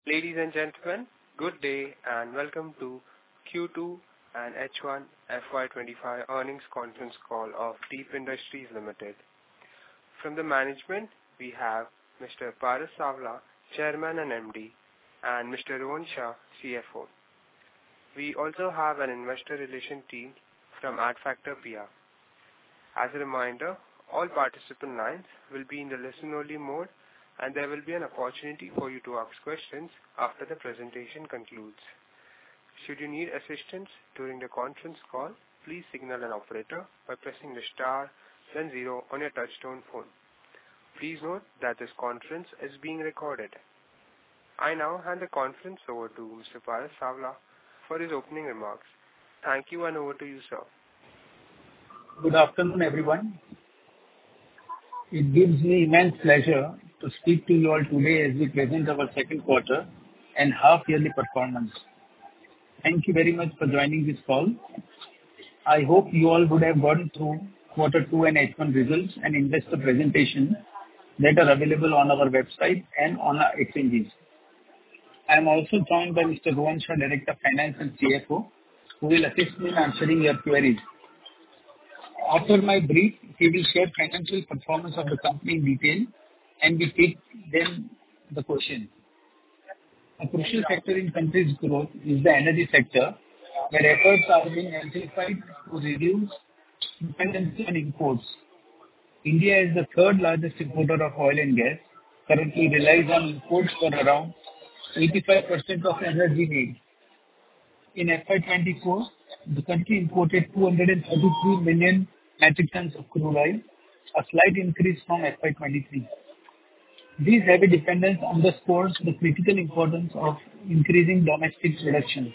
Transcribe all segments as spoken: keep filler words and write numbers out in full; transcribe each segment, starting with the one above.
Ladies and gentlemen, good day and welcome to Q two and H one F Y twenty-five earnings conference call of Deep Industries Limited. From the management, we have Mister Paras Savla, Chairman and M D, and Mister Rohan Shah, C F O. We also have an investor relation team from Adfactor P R. As a reminder, all participant lines will be in the listen-only mode, and there will be an opportunity for you to ask questions after the presentation concludes. Should you need assistance during the conference call, please signal an operator by pressing the star then zero on your touchtone phone. Please note that this conference is being recorded. I now hand the conference over to Mister Paras Savla for his opening remarks. Thank you, and over to you, sir. Good afternoon, everyone. It gives me immense pleasure to speak to you all today as we present our second quarter and half-yearly performance. Thank you very much for joining this call. I hope you all would have gone through quarter two and H one results and investor presentation that are available on our website and on our exchanges. I am also joined by Mister Rohan Shah, Director of Finance and C F O, who will assist me in answering your queries. After my brief, he will share financial performance of the company in detail, and we take then the question. A crucial factor in country's growth is the energy sector, where efforts are being amplified to reduce dependency on imports. India is the third largest importer of oil and gas, currently relies on imports for around eighty-five percent of energy needs. In F Y twenty-four, the country imported two hundred thirty-three million metric tons of crude oil, a slight increase from F Y twenty-three. This heavy dependence underscores the critical importance of increasing domestic production.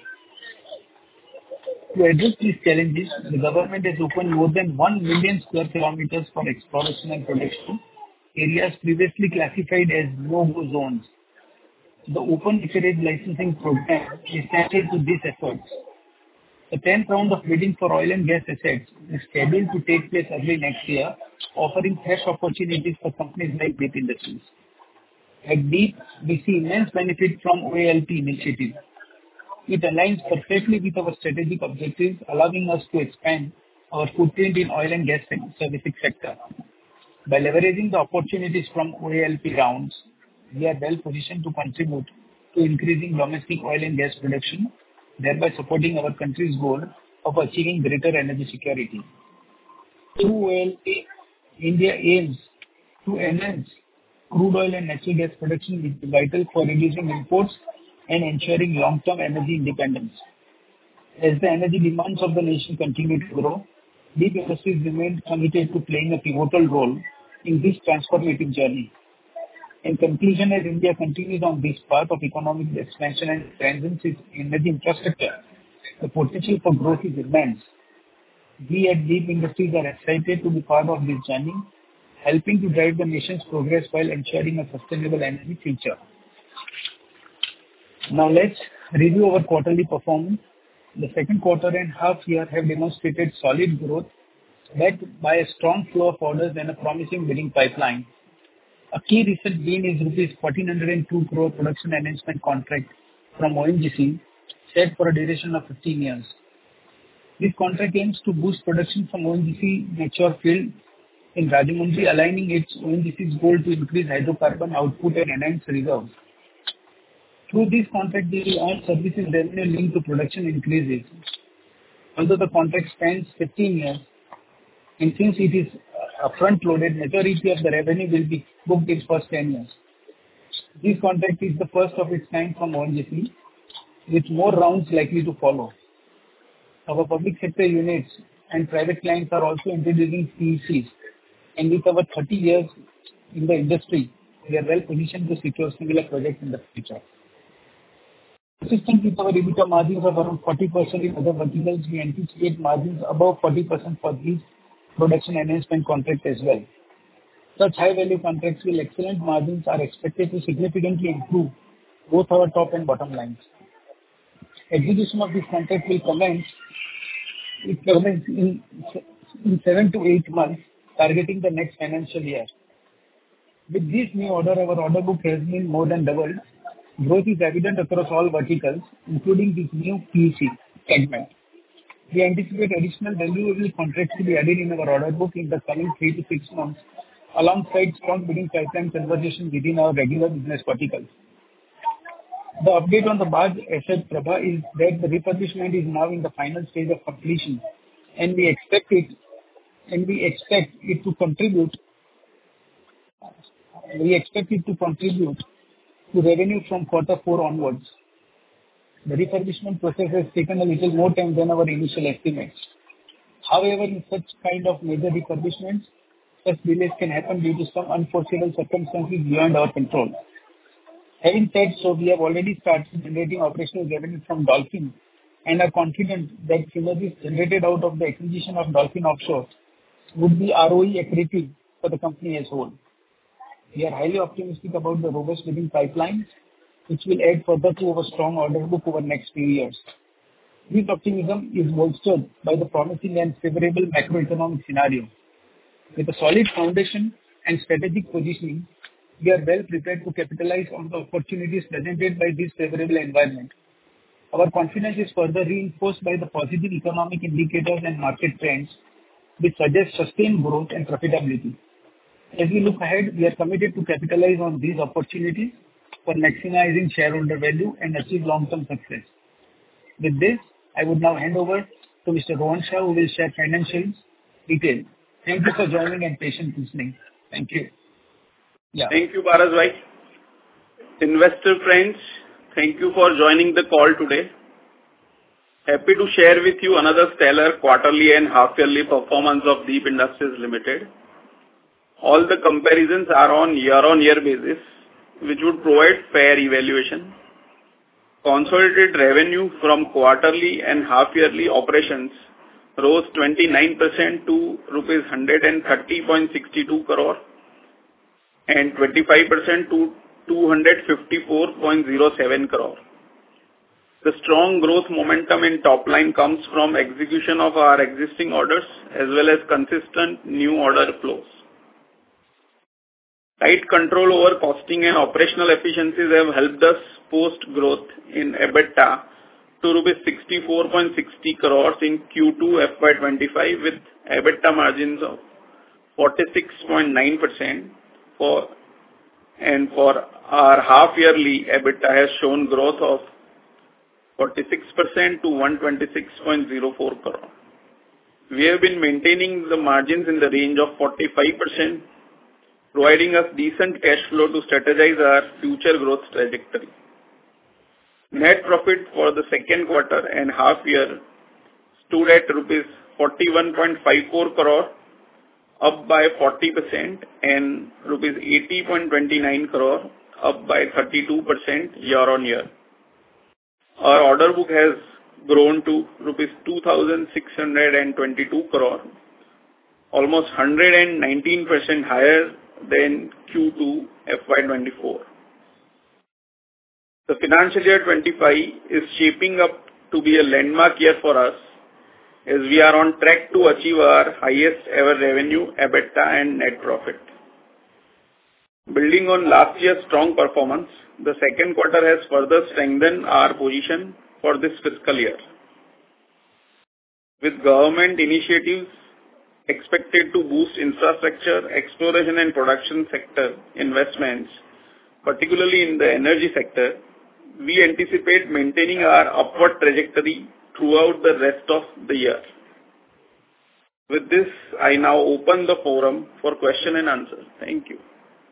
To address these challenges, the government has opened more than one million square kilometers for exploration and production, areas previously classified as no-go zones. The open acreage licensing program is central to these efforts. The tenth round of bidding for oil and gas assets is scheduled to take place early next year, offering fresh opportunities for companies like Deep Industries. At Deep, we see immense benefit from O A L P initiative. It aligns perfectly with our strategic objectives, allowing us to expand our footprint in oil and gas services sector. By leveraging the opportunities from O A L P rounds, we are well positioned to contribute to increasing domestic oil and gas production, thereby supporting our country's goal of achieving greater energy security. Through O A L P, India aims to enhance crude oil and natural gas production, which is vital for reducing imports and ensuring long-term energy independence. As the energy demands of the nation continue to grow, Deep Industries remain committed to playing a pivotal role in this transformative journey. In conclusion, as India continues on this path of economic expansion and strengthens its energy infrastructure, the potential for growth is immense. We at Deep Industries are excited to be part of this journey, helping to drive the nation's progress while ensuring a sustainable energy future. Now let's review our quarterly performance. The second quarter and half year have demonstrated solid growth, backed by a strong flow of orders and a promising bidding pipeline. A key recent win is rupees one thousand four hundred two crore production enhancement contract from O N G C, set for a duration of fifteen years. This contract aims to boost production from O N G C mature field in Rajahmundry, aligning its O N G C's goal to increase hydrocarbon output and enhance reserves. Through this contract, they will earn services revenue linked to production increases. Although the contract spans fifteen years, and since it is uh, front-loaded, majority of the revenue will be booked in first ten years. This contract is the first of its kind from O N G C, with more rounds likely to follow. Our public sector units and private clients are also introducing P E Cs, and with our thirty years in the industry, we are well positioned to secure similar projects in the future. Consistent with our EBITDA margins of around forty percent in other verticals, we anticipate margins above forty percent for these production enhancement contracts as well. Such high-value contracts with excellent margins are expected to significantly improve both our top and bottom lines. Execution of this contract will commence, it commence in, in seven to eight months, targeting the next financial year. With this new order, our order book has been more than doubled, Growth is evident across all verticals, including this new P E C segment. We anticipate additional valuable contracts to be added in our order book in the coming three to six months, alongside strong bidding pipeline conversion within our regular business verticals. The update on the barge asset, Prabha, is that the refurbishment is now in the final stage of completion, and we expect it and we expect it to contribute we expect it to contribute to revenue from quarter four onwards. The refurbishment process has taken a little more time than our initial estimates. However, in such kind of major refurbishments, such delays can happen due to some unforeseeable circumstances beyond our control. Having said so, we have already started generating operational revenue from Dolphin and are confident that synergies generated out of the acquisition of Dolphin Offshore would be R O E accretive for the company as a whole. We are highly optimistic about the robust bidding pipelines, which will add further to our strong order book over the next few years. This optimism is bolstered by the promising and favorable macroeconomic scenario. With a solid foundation and strategic positioning, we are well prepared to capitalize on the opportunities presented by this favorable environment. Our confidence is further reinforced by the positive economic indicators and market trends, which suggest sustained growth and profitability. As we look ahead, we are committed to capitalize on these opportunities for maximizing shareholder value and achieve long-term success. With this, I would now hand over to Mister Rohan Shah, who will share financials details. Thank you for joining and patient listening. Thank you. Yeah. Thank you, Paras bhai. Investor friends, thank you for joining the call today. Happy to share with you another stellar quarterly and half-yearly performance of Deep Industries Limited. All the comparisons are on year-on-year basis, which would provide fair evaluation. Consolidated revenue from quarterly and half-yearly operations rose twenty-nine percent to rupees one hundred thirty point six two crore and twenty-five percent to two hundred fifty-four point zero seven crore. The strong growth momentum in top line comes from execution of our existing orders as well as consistent new order flows. Tight control over costing and operational efficiencies have helped us post growth in EBITDA to rupees sixty-four point six zero crores in Q two F Y twenty-five with EBITDA margins of forty-six point nine percent for and for our half yearly EBITDA has shown growth of forty-six percent to one hundred twenty-six point zero four crore. We have been maintaining the margins in the range of forty-five percent, providing us decent cash flow to strategize our future growth trajectory. Net profit for the second quarter and half year stood at rupees forty-one point five four crore, up by forty percent, and rupees eighty point two nine crore, up by thirty-two percent year on year. Our order book has grown to rupees two thousand six hundred twenty-two crore, almost one hundred nineteen percent higher than Q two F Y twenty-four. The financial year twenty-five is shaping up to be a landmark year for us, as we are on track to achieve our highest ever revenue, EBITDA and net profit. Building on last year's strong performance, the second quarter has further strengthened our position for this fiscal year. With government initiatives expected to boost infrastructure, exploration and production sector investments, particularly in the energy sector, we anticipate maintaining our upward trajectory throughout the rest of the year. With this, I now open the forum for question and answer. Thank you.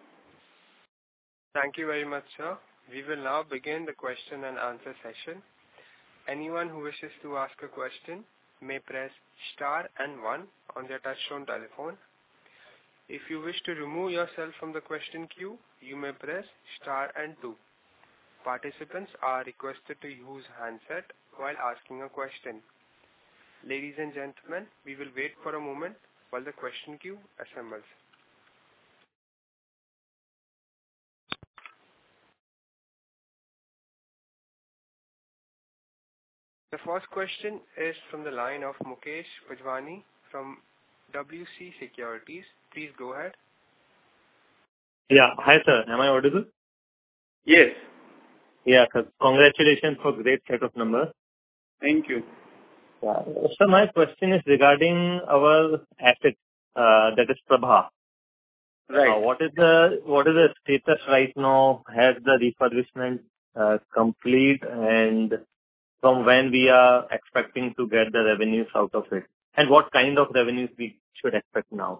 Thank you very much, sir. We will now begin the question and answer session. Anyone who wishes to ask a question may press star and one on their touchtone telephone. If you wish to remove yourself from the question queue, you may press star and two. Participants are requested to use handset while asking a question. Ladies and gentlemen, we will wait for a moment while the question queue assembles. The first question is from the line of Mukesh Pajwani from W C Securities. Please go ahead. Yeah. Hi, sir. Am I audible? Yes. Yeah, sir. Congratulations for great set of numbers. Thank you. Yeah. So my question is regarding our asset, uh, that is Prabha. Right. Uh, What is the what is the status right now? Has the refurbishment uh, complete, and from when we are expecting to get the revenues out of it? And what kind of revenues we should expect now?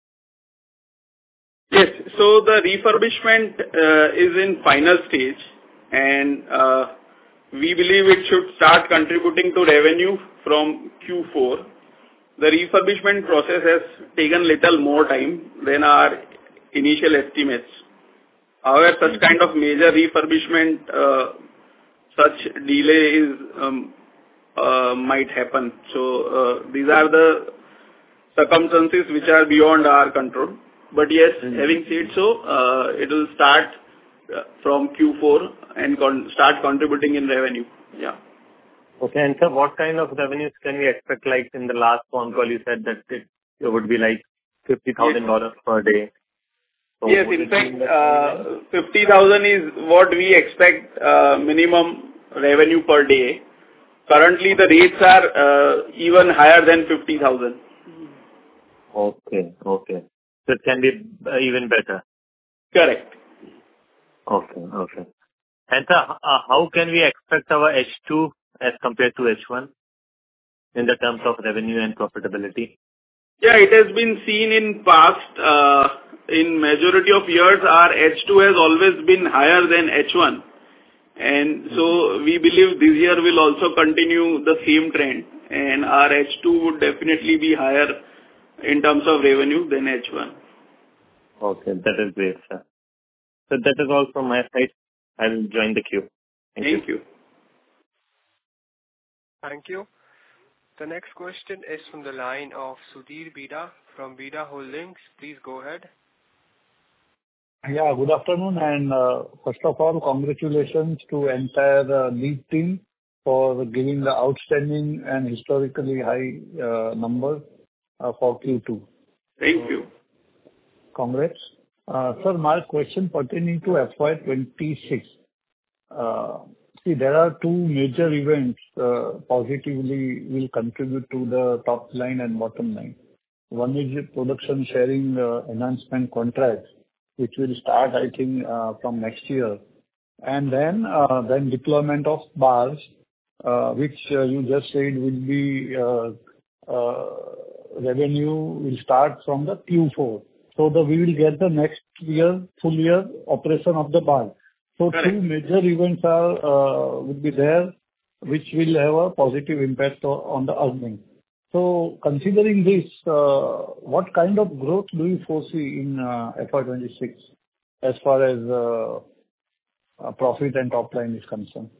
Yes. So the refurbishment uh, is in final stage, and uh, we believe it should start contributing to revenue from Q four. The refurbishment process has taken little more time than our initial estimates. However, such kind of major refurbishment, uh, such delay is um, uh, might happen. So uh, these are the circumstances which are beyond our control. But yes, Mm-hmm. having said so, uh, it will start uh, from Q four and con- start contributing in revenue. Yeah. Okay. And sir, what kind of revenues can we expect? Like in the last phone call, you said that it it would be like fifty thousand dollars per day. So Yes, would in it be fact, the same uh, line? fifty thousand is what we expect uh, minimum revenue per day. Currently, the rates are uh, even higher than fifty thousand. Okay. Okay. So it can be uh, even better. Correct. Okay. Okay. And sir, h- uh, how can we expect our H two as compared to H one in the terms of revenue and profitability? Yeah, it has been seen in past, uh, in majority of years, our H two has always been higher than H one. And so we believe this year will also continue the same trend, and our H two would definitely be higher in terms of revenue than H one. Okay. That is great, sir. So that is all from my side. I'll join the queue. Thank you. Thank you. Thank you. The next question is from the line of Sudhir Bida from Bida Holdings. Please go ahead. Yeah, good afternoon, and uh, first of all, congratulations to entire uh, lead team for giving the outstanding and historically high uh, numbers uh, for Q two. Thank you. Congrats. Uh, Sir, my question pertaining to F Y twenty-six. Uh, See, there are two major events uh, positively will contribute to the top line and bottom line. One is the production sharing uh, enhancement contracts, which will start, I think, uh, from next year. And then uh, then deployment of bars, uh, which uh, you just said will be uh, uh, revenue will start from the Q four. So the we will get the next year, full year operation of the bar. So Correct. two major events are uh, will be there, which will have a positive impact o- on the earnings. So considering this, uh, what kind of growth do you foresee in uh, F Y twenty-six as far as uh, uh, profit and top line is concerned?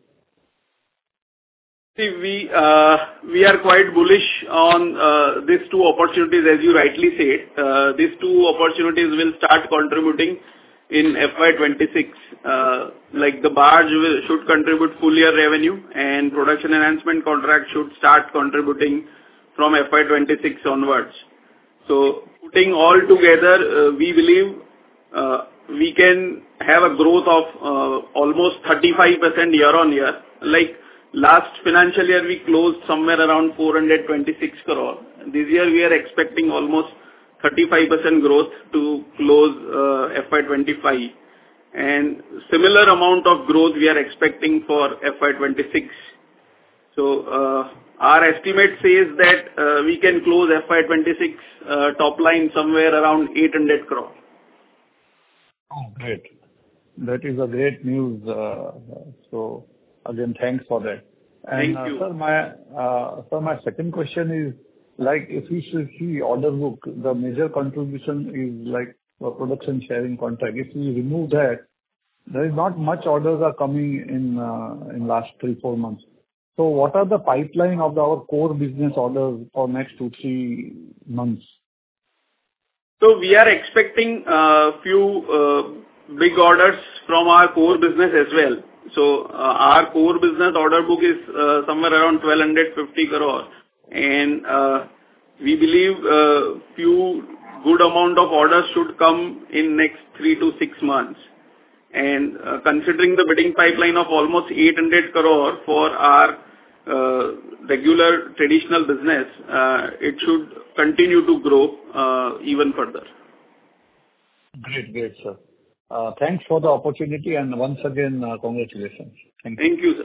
See, we uh, we are quite bullish on uh, these two opportunities, as you rightly said. Uh, These two opportunities will start contributing in F Y twenty-six. Uh, Like the barge will- should contribute full year revenue, and production enhancement contract should start contributing from F Y twenty-six onwards. So putting all together, uh, we believe uh, we can have a growth of uh, almost thirty-five percent year-on-year. Like last financial year, we closed somewhere around four hundred twenty-six crore. This year, we are expecting almost thirty-five percent growth to close uh, F Y twenty-five. And similar amount of growth we are expecting for F Y twenty-six. So, uh, our estimate says that uh, we can close F Y twenty-six uh, top line somewhere around eight hundred crore. Oh, great. That is a great news. uh, So again, thanks for that. And, Thank uh, you. sir, my uh, sir, my second question is, like, if we should see order book, the major contribution is like a production sharing contract. If we remove that, there is not much orders are coming in uh, in last three, four months. So what are the pipeline of our core business orders for next two, three months? So we are expecting a few uh, big orders from our core business as well. So uh, our core business order book is uh, somewhere around twelve fifty crore, and uh, we believe uh, few good amount of orders should come in next three to six months. And uh, considering the bidding pipeline of almost eight hundred crore for our uh, regular traditional business, uh, it should continue to grow uh, even further. Great, great, sir. Uh, thanks for the opportunity, and once again, uh, congratulations. Thank you. Thank you, sir.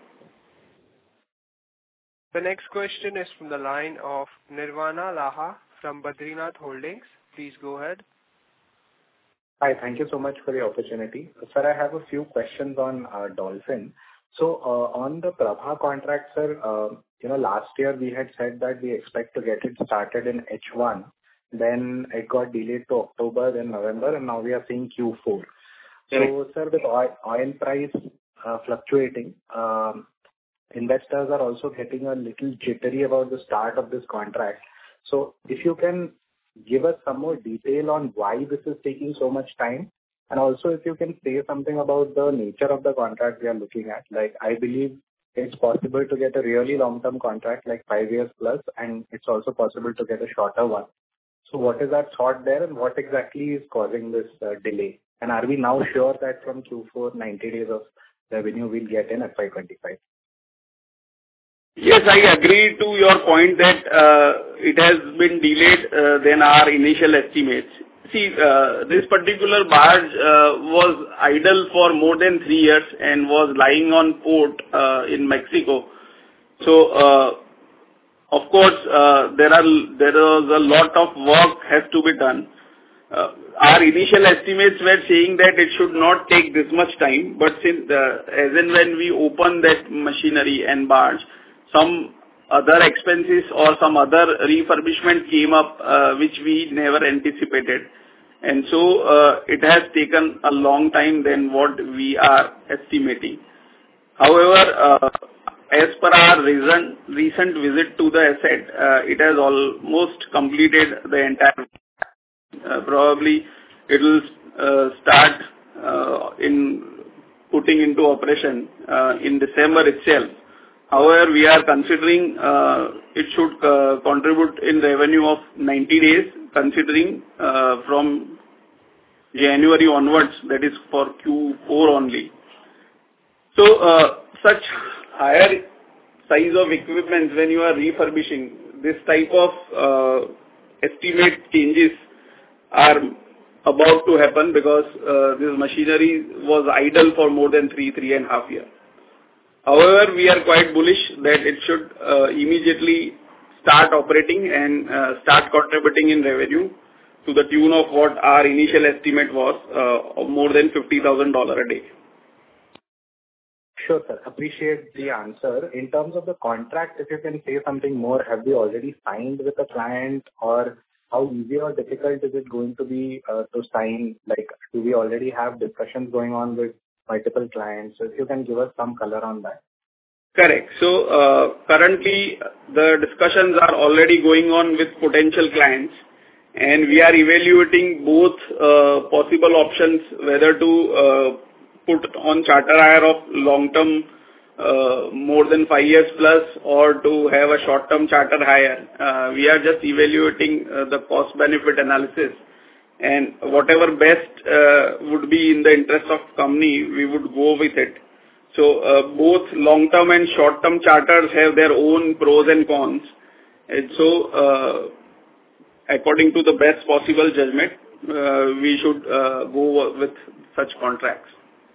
The next question is from the line of Nirvana Laha from Badrinath Holdings. Please go ahead. Hi, thank you so much for the opportunity. Sir, I have a few questions on uh, Dolphin. So, uh, on the Prabha contract, sir, uh, you know, last year we had said that we expect to get it started in H one. Then it got delayed to October, then November, and now we are seeing Q four. So, sir, with oil, oil price uh, fluctuating, um, investors are also getting a little jittery about the start of this contract. So, if you can give us some more detail on why this is taking so much time, and also if you can say something about the nature of the contract we are looking at. Like, I believe it's possible to get a really long-term contract, like five years plus, and it's also possible to get a shorter one. So what is our thought there, and what exactly is causing this uh, delay? And are we now sure that from Q four, ninety days of revenue we'll get in F Y twenty-five? Yes, I agree to your point that uh, it has been delayed uh, than our initial estimates. See, uh, this particular barge uh, was idle for more than three years and was lying on port uh, in Mexico. So, uh, of course, uh, there are there was a lot of work has to be done. Uh, our initial estimates were saying that it should not take this much time, but since uh, as and when we open that machinery and barge, some other expenses or some other refurbishment came up, uh, which we never anticipated. And so, uh, it has taken a long time than what we are estimating. However, uh, as per our recent, recent visit to the asset, uh, it has almost completed the entire. Uh, probably it will uh, start uh, in putting into operation uh, in December itself. However, we are considering uh, it should uh, contribute in revenue of ninety days, considering uh, from January onwards, that is for Q four only. So, uh, such higher size of equipment when you are refurbishing, this type of uh, estimate changes are about to happen because uh, this machinery was idle for more than three, three and a half years. However, we are quite bullish that it should uh, immediately start operating and uh, start contributing in revenue to the tune of what our initial estimate was, uh, of more than fifty thousand dollars a day. Sure, sir. Appreciate the answer. In terms of the contract, if you can say something more, have we already signed with the client, or how easy or difficult is it going to be uh, to sign? Like, do we already have discussions going on with multiple clients? So if you can give us some color on that. Correct. So, uh, currently, the discussions are already going on with potential clients, and we are evaluating both uh, possible options, whether to uh, put on charter hire of long-term, uh, more than five years plus, or to have a short-term charter hire. Uh, we are just evaluating uh, the cost-benefit analysis, and whatever best uh, would be in the interest of company, we would go with it. So, uh, both long-term and short-term charters have their own pros and cons. And so, uh, according to the best possible judgment, uh, we should uh, go with such contracts.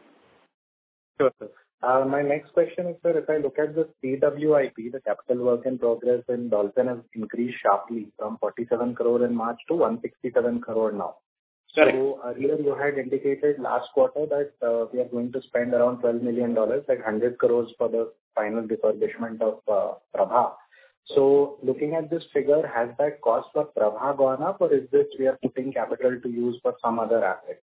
Sure, sir. Uh, my next question is, sir, if I look at the C W I P, the capital work in progress in Dolphin has increased sharply from forty-seven crore in March to one hundred sixty-seven crore now. Correct. So earlier you had indicated last quarter that uh, we are going to spend around twelve million dollars, like one hundred crores for the final refurbishment of uh, Prabha. So looking at this figure, has that cost for Prabha gone up, or is this we are putting capital to use for some other asset?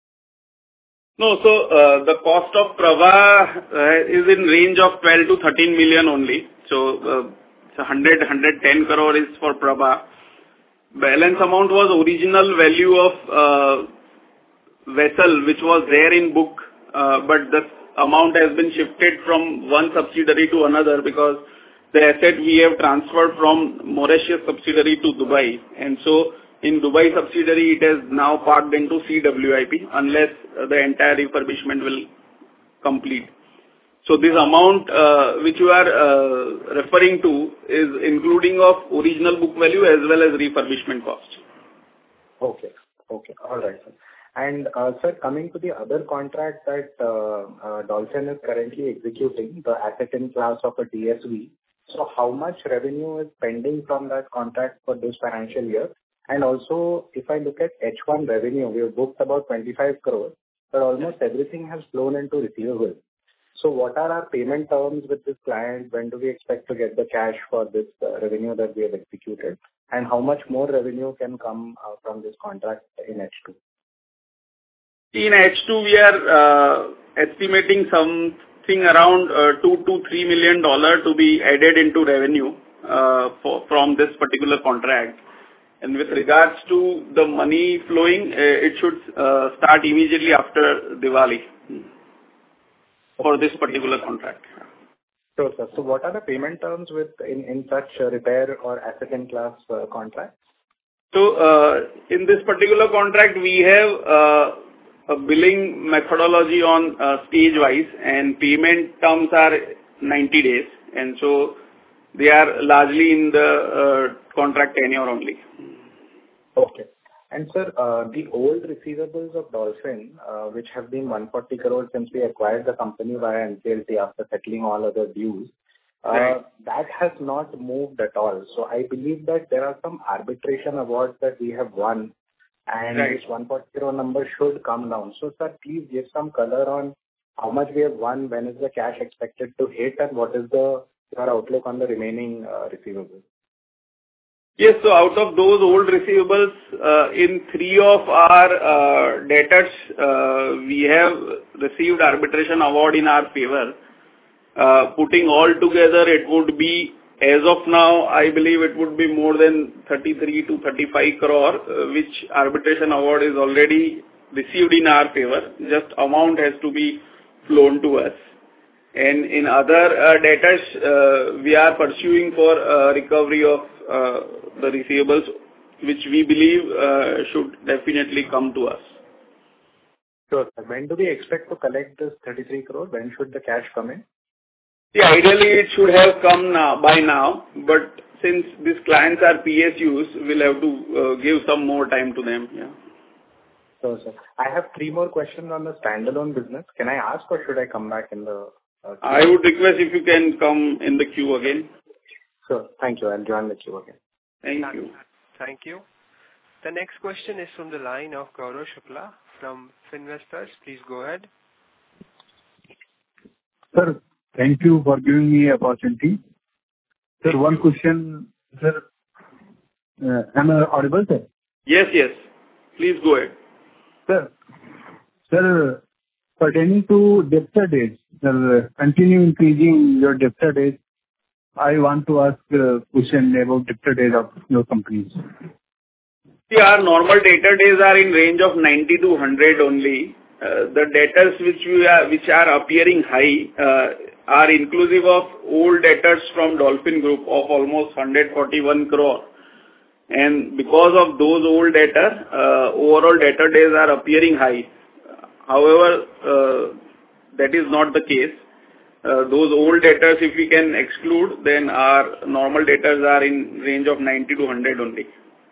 No, so uh, the cost of Prabha uh, is in range of twelve to thirteen million only. So, uh, so one hundred, one hundred ten crore is for Prabha. Balance amount was original value of uh, vessel which was there in book, uh, but the amount has been shifted from one subsidiary to another because the asset we have transferred from Mauritius subsidiary to Dubai, and so in Dubai subsidiary, it is now parked into C W I P unless the entire refurbishment will complete. So this amount uh, which you are uh, referring to is including of original book value as well as refurbishment cost. Okay. Okay. All right, sir. And, uh, sir, coming to the other contract that uh, uh, Dolphin is currently executing, the asset in class of a D S V. So how much revenue is pending from that contract for this financial year? And also, if I look at H one revenue, we have booked about twenty-five crores, but almost everything has flown into receivables. So what are our payment terms with this client? When do we expect to get the cash for this uh, revenue that we have executed? And how much more revenue can come uh, from this contract in H two? In H two, we are uh, estimating something around uh, two to three million dollars to be added into revenue uh, for, from this particular contract. And with regards to the money flowing, uh, it should uh, start immediately after Diwali for this particular contract. Sure, sir. So what are the payment terms with in, in such uh, repair or asset in class uh, contracts? So, uh, in this particular contract, we have uh, a billing methodology on uh, stage-wise, and payment terms are ninety days, and so they are largely in the uh, contract tenure only. Okay. And sir, uh, the old receivables of Dolphin, uh, which have been one hundred forty crores since we acquired the company via N C L T after settling all other dues, uh, Right. that has not moved at all. So I believe that there are some arbitration awards that we have won, and Right. this one hundred forty crore number should come down. So sir, please give some color on how much we have won, when is the cash expected to hit, and what is the your outlook on the remaining uh, receivables? Yes, so out of those old receivables, uh, in three of our uh, debtors, uh, we have received arbitration award in our favor. Uh, putting all together, it would be, as of now, I believe it would be more than thirty-three to thirty-five crore, uh, which arbitration award is already received in our favor. Just amount has to be flown to us. And in other uh, debtors, uh, we are pursuing for uh, recovery of uh, the receivables, which we believe uh, should definitely come to us. Sure, sir. When do we expect to collect this thirty-three crore? When should the cash come in? Yeah, ideally it should have come now, by now, but since these clients are P S Us, we'll have to uh, give some more time to them. Yeah. Sure, sir. I have three more questions on the standalone business. Can I ask, or should I come back in the uh, queue? I would request if you can come in the queue again. Sure. Thank you. I'll join the queue again. Thank you. Thank you. The next question is from the line of Gaurav Shukla from Finvestors. Please go ahead. Sir, thank you for giving me opportunity. Sir, one question, sir. Uh, am I audible, sir? Yes, yes. Please go ahead. Sir, sir, pertaining to debtor days, sir, continue increasing your debtor days. I want to ask a question about debtor days of your companies. See, our normal debtor days are in range of ninety to one hundred only. Uh, the debtors which we are, which are appearing high, uh, are inclusive of old debtors from Dolphin Group of almost one hundred forty-one crore. And because of those old debtors, uh, overall debtor days are appearing high. However, uh, that is not the case. Uh, those old debtors, if we can exclude, then our normal debtors are in range of ninety to one hundred only.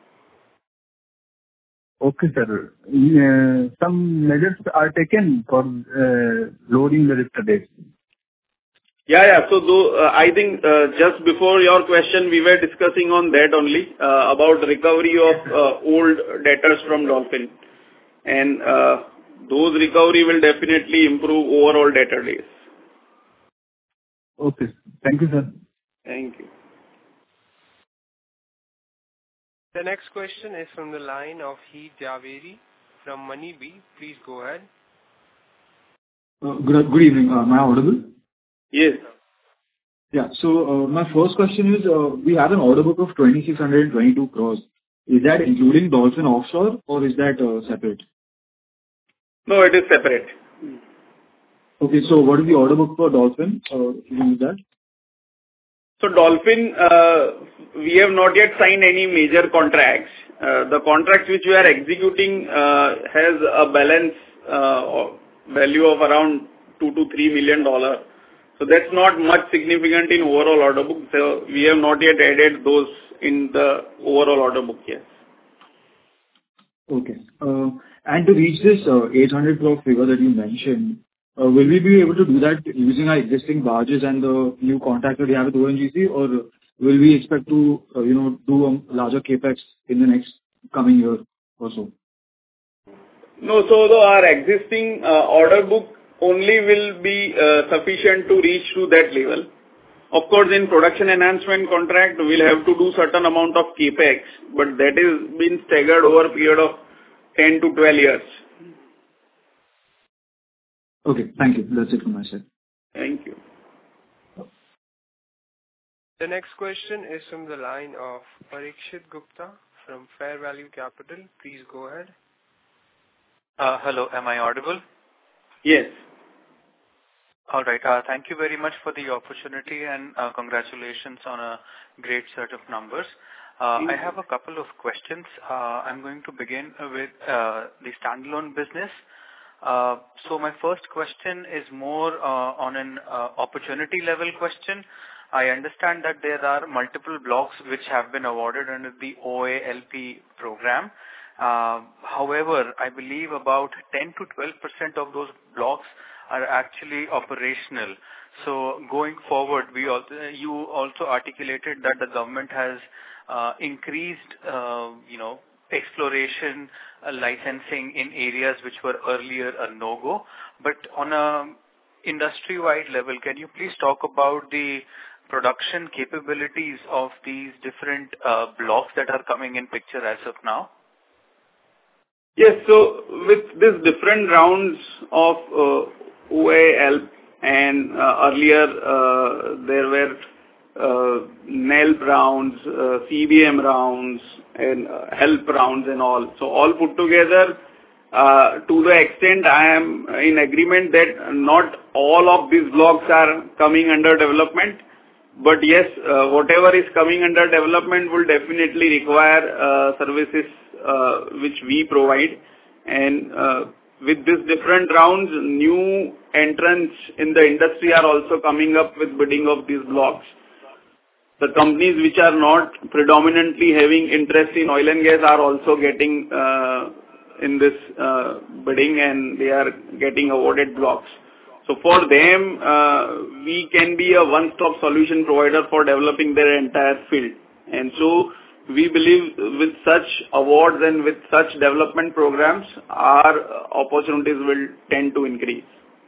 Okay, sir. Uh, some measures are taken for uh, lowering the debtor days. Yeah, yeah. So though, uh, I think uh, just before your question, we were discussing on that only, uh, about recovery of uh, old debtors from Dolphin. And uh, those recovery will definitely improve overall debtor days. Okay. Thank you, sir. Thank you. The next question is from the line of Heet Javeri from Moneybee. Please go ahead. Uh, Good good evening. Uh, Am I audible? Yes. Yeah. So, uh, my first question is, uh, we have an order book of two thousand six hundred twenty-two crores. Is that including Dolphin Offshore, or is that uh, separate? No, it is separate. Okay, so what is the order book for Dolphin? Uh, Can you use that? So Dolphin, uh, we have not yet signed any major contracts. Uh, the contracts which we are executing uh, has a balance uh, value of around two to three million dollars. So that's not much significant in overall order book. So we have not yet added those in the overall order book yet. Okay. Uh, and to reach this uh, eight hundred crore figure that you mentioned, uh, will we be able to do that using our existing barges and the new contract that we have with O N G C, or will we expect to, uh, you know, do a larger capex in the next coming year or so? No, so the, our existing uh, order book only will be uh, sufficient to reach to that level. Of course, in production enhancement contract, we'll have to do certain amount of capex, but that is been staggered over a period of ten to twelve years. Okay, thank you. That's it from my side. Thank you. The next question is from the line of Parikshit Gupta from Fair Value Capital. Please go ahead. Uh, hello, am I audible? Yes. All right. Uh, thank you very much for the opportunity and uh, congratulations on a great set of numbers. Uh, I have a couple of questions. Uh, I'm going to begin with uh, the standalone business. Uh, so my first question is more uh, on an uh, opportunity level question. I understand that there are multiple blocks which have been awarded under the O A L P program. Uh, however, I believe about ten to twelve percent of those blocks are actually operational. So going forward, we also, you also articulated that the government has uh, increased, uh, you know, exploration uh, licensing in areas which were earlier a no-go. But on a industry-wide level, can you please talk about the production capabilities of these different uh, blocks that are coming in picture as of now? Yes, so with these different rounds of uh, O A L P and uh, earlier uh, there were uh, N E L P rounds, uh, C B M rounds and uh, HELP rounds and all. So all put together, uh, to the extent I am in agreement that not all of these blocks are coming under development. But yes, uh, whatever is coming under development will definitely require uh, services uh, which we provide. And uh, with these different rounds, new entrants in the industry are also coming up with bidding of these blocks. The companies which are not predominantly having interest in oil and gas are also getting uh, in this uh, bidding, and they are getting awarded blocks. So for them, uh, we can be a one-stop solution provider for developing their entire field. And so we believe with such awards and with such development programs, our opportunities will tend to increase.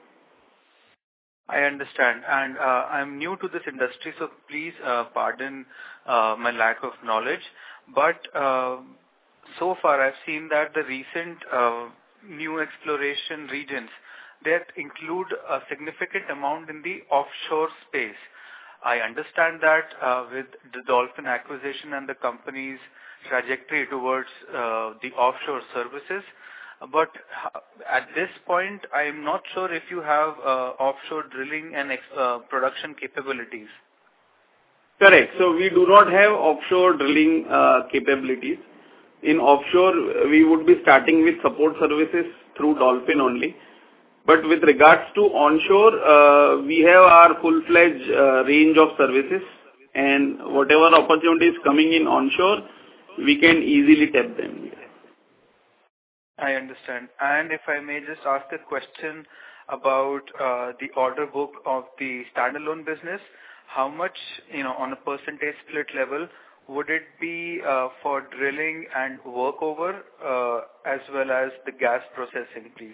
I understand. And uh, I'm new to this industry, so please uh, pardon uh, my lack of knowledge. But uh, so far I've seen that the recent uh, new exploration regions, that include a significant amount in the offshore space. I understand that uh, with the Dolphin acquisition and the company's trajectory towards uh, the offshore services, but at this point, I am not sure if you have uh, offshore drilling and ex uh, production capabilities. Correct. So we do not have offshore drilling uh, capabilities. In offshore, we would be starting with support services through Dolphin only. But with regards to onshore, uh, we have our full-fledged uh, range of services, and whatever opportunities coming in onshore, we can easily tap them. I understand. And if I may just ask a question about uh, the order book of the standalone business, how much, you know, on a percentage split level, would it be uh, for drilling and workover uh, as well as the gas processing, please?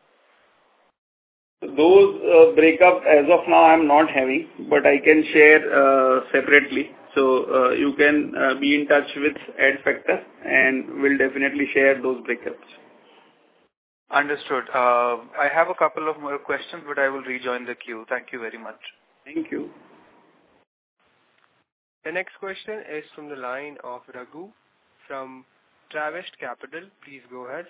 Those uh, breakup as of now I'm not having, but I can share uh, separately. So uh, you can uh, be in touch with Adfactor and we'll definitely share those breakups. Understood. Uh, I have a couple of more questions, but I will rejoin the queue. Thank you very much. Thank you. The next question is from the line of Raghu from Travest Capital. Please go ahead.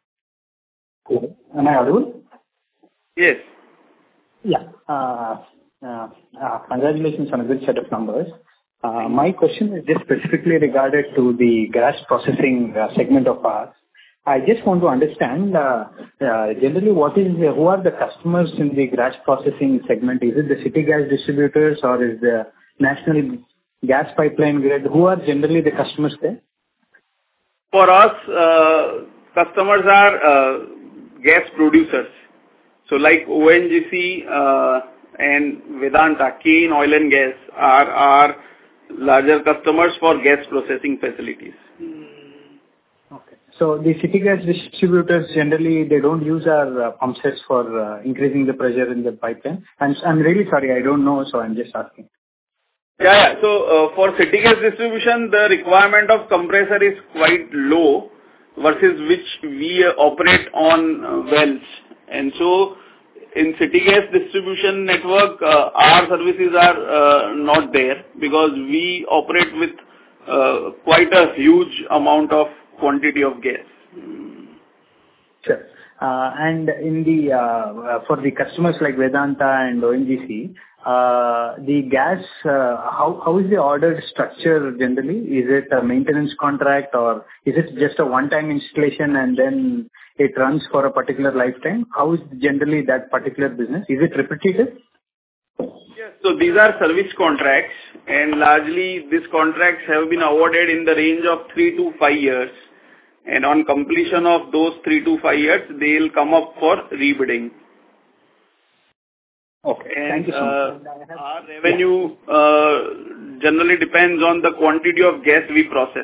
Hello. Am I audible? Yes. Yeah. Uh, Uh, uh, Congratulations on a good set of numbers. Uh, My question is just specifically regarded to the gas processing uh, segment of ours. I just want to understand, uh, uh, generally, what is the, who are the customers in the gas processing segment? Is it the city gas distributors or is the national gas pipeline grid? Who are generally the customers there? For us, uh, customers are uh, gas producers. So like O N G C uh, and Vedanta, Kane Oil and Gas are our larger customers for gas processing facilities. Okay. So the city gas distributors, generally, they don't use our uh, pump sets for uh, increasing the pressure in the pipeline? I'm I'm really sorry, I don't know, so I'm just asking. Yeah, yeah. So, uh, for city gas distribution, the requirement of compressor is quite low versus which we uh, operate on uh, wells. And so, in city gas distribution network, uh, our services are uh, not there because we operate with uh, quite a huge amount of quantity of gas. Sure. Uh, And in the uh, uh, for the customers like Vedanta and O N G C, uh, the gas, uh, how how is the order structure generally? Is it a maintenance contract or is it just a one-time installation and then it runs for a particular lifetime? How is generally that particular business? Is it repetitive? Yes. So these are service contracts, and largely these contracts have been awarded in the range of three to five years. And on completion of those three to five years, they'll come up for rebidding. Okay. And, Thank you so uh, much. our revenue uh, generally depends on the quantity of gas we process.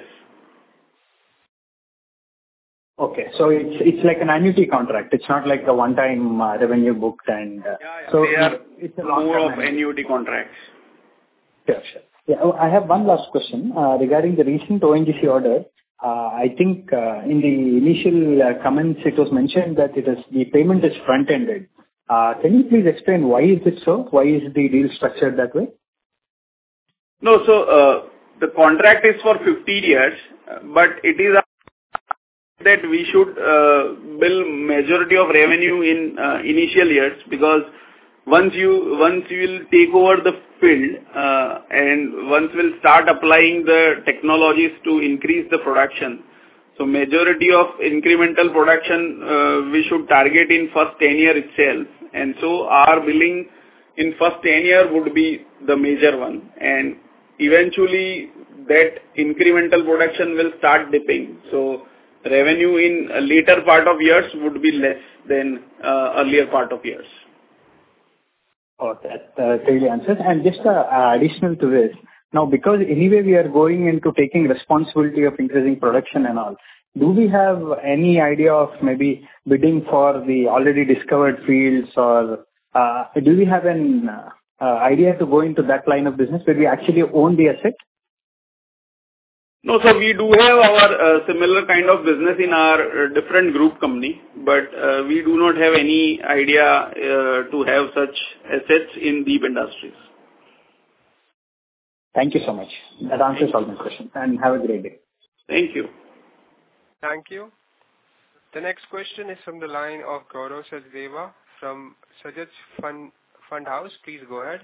Okay. So it's it's like an annuity contract. It's not like a one-time uh, revenue booked and uh, Yeah, yeah. so They are it's a more long-term of annuity. annuity contracts. Sure, sure. Yeah, oh, I have one last question uh, regarding the recent O N G C order. Uh, I think uh, in the initial uh, comments, it was mentioned that it is the payment is front-ended. Uh, Can you please explain why is it so? Why is the deal structured that way? No, so uh, the contract is for fifteen years, uh, but it is that we should uh, bill majority of revenue in uh, initial years, because once you once you will take over the field uh, and once we'll start applying the technologies to increase the production, so majority of incremental production uh, we should target in first ten year itself, and so our billing in first ten year would be the major one, and eventually that incremental production will start dipping. So revenue in a later part of years would be less than uh, earlier part of years. Oh, that uh, clearly answers. And just uh, uh, additional to this, now because anyway we are going into taking responsibility of increasing production and all, do we have any idea of maybe bidding for the already discovered fields, or uh, do we have an uh, uh, idea to go into that line of business where we actually own the asset? No, so we do have our uh, similar kind of business in our uh, different group company, but uh, we do not have any idea uh, to have such assets in Deep Industries. Thank you so much. That answers all my questions, and have a great day. Thank you. Thank you. The next question is from the line of Gaurav Sachdeva from Sajaj Fund Fund House. Please go ahead.